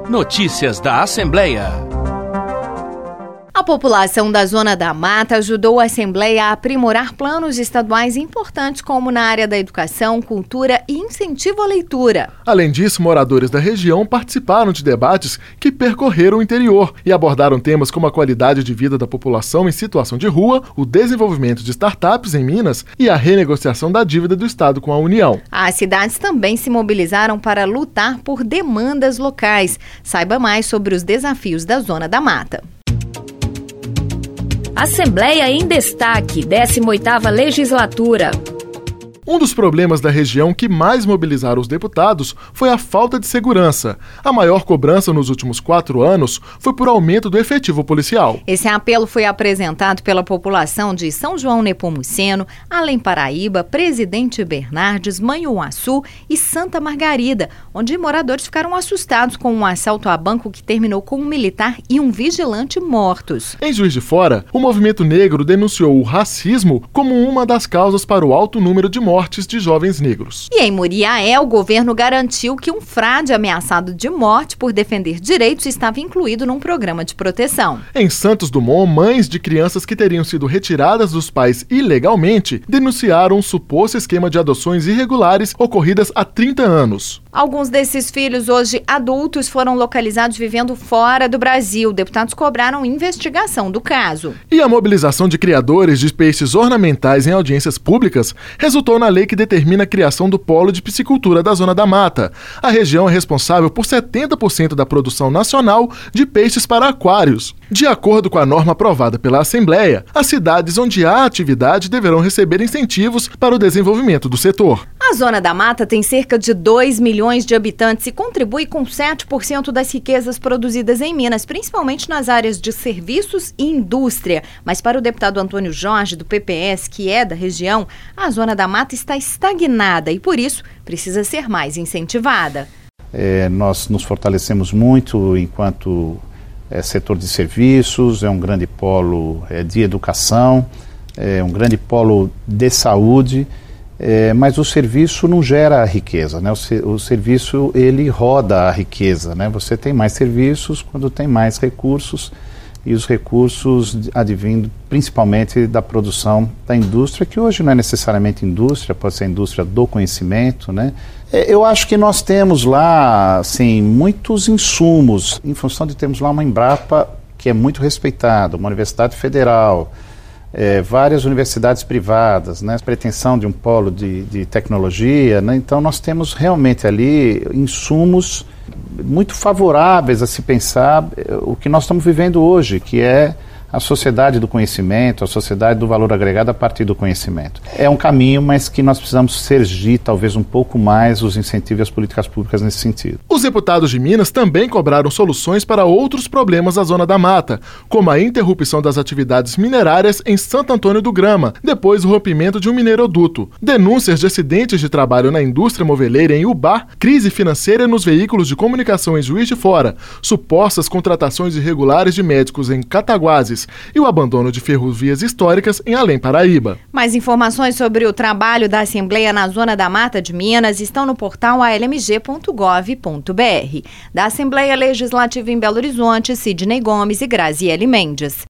Notícias da Assembleia. A população da Zona da Mata ajudou a Assembleia a aprimorar planos estaduais importantes como na área da educação, cultura e incentivo à leitura. Além disso, moradores da região participaram de debates que percorreram o interior e abordaram temas como a qualidade de vida da população em situação de rua, o desenvolvimento de startups em Minas e a renegociação da dívida do Estado com a União. As cidades também se mobilizaram para lutar por demandas locais. Saiba mais sobre os desafios da Zona da Mata. Assembleia em Destaque, 18ª Legislatura. Um dos problemas da região que mais mobilizaram os deputados foi a falta de segurança. A maior cobrança nos últimos 4 anos foi por aumento do efetivo policial. Esse apelo foi apresentado pela população de São João Nepomuceno, Além Paraíba, Presidente Bernardes, Manhuaçu e Santa Margarida, onde moradores ficaram assustados com um assalto a banco que terminou com um militar e um vigilante mortos. Em Juiz de Fora, o movimento negro denunciou o racismo como uma das causas para o alto número de mortes de jovens negros. E em Muriaé, o governo garantiu que um frade ameaçado de morte por defender direitos estava incluído num programa de proteção. Em Santos Dumont, mães de crianças que teriam sido retiradas dos pais ilegalmente denunciaram um suposto esquema de adoções irregulares ocorridas há 30 anos. Alguns desses filhos, hoje adultos, foram localizados vivendo fora do Brasil. Deputados cobraram investigação do caso. E a mobilização de criadores de peixes ornamentais em audiências públicas resultou na lei que determina a criação do polo de piscicultura da Zona da Mata. A região é responsável por 70% da produção nacional de peixes para aquários. De acordo com a norma aprovada pela Assembleia, as cidades onde há atividade deverão receber incentivos para o desenvolvimento do setor. A Zona da Mata tem cerca de 2 milhões de habitantes e contribui com 7% das riquezas produzidas em Minas, principalmente nas áreas de serviços e indústria. Mas para o deputado Antônio Jorge, do PPS, que é da região, a Zona da Mata está estagnada e, por isso, precisa ser mais incentivada. Nós nos fortalecemos muito enquanto setor de serviços, é um grande polo de educação, é um grande polo de saúde, mas o serviço não gera riqueza, né? O serviço, ele roda a riqueza, né? Você tem mais serviços quando tem mais recursos, e os recursos advindo principalmente da produção da indústria, que hoje não é necessariamente indústria, pode ser a indústria do conhecimento, né? Eu acho que nós temos lá, assim, muitos insumos, em função de termos lá uma Embrapa que é muito respeitada, uma universidade federal, várias universidades privadas, né? Pretensão de um polo de tecnologia, né? Então nós temos realmente ali insumos muito favoráveis a se pensar o que nós estamos vivendo hoje, que é a sociedade do conhecimento, a sociedade do valor agregado a partir do conhecimento. É um caminho, mas que nós precisamos surgir talvez um pouco mais os incentivos e as políticas públicas nesse sentido. Os deputados de Minas também cobraram soluções para outros problemas da Zona da Mata, como a interrupção das atividades minerárias em Santo Antônio do Grama, depois do rompimento de um mineiroduto, denúncias de acidentes de trabalho na indústria moveleira em Ubá, crise financeira nos veículos de comunicação em Juiz de Fora, supostas contratações irregulares de médicos em Cataguases e o abandono de ferrovias históricas em Além Paraíba. Mais informações sobre o trabalho da Assembleia na Zona da Mata de Minas estão no portal almg.gov.br. Da Assembleia Legislativa em Belo Horizonte, Sidney Gomes e Graziele Mendes.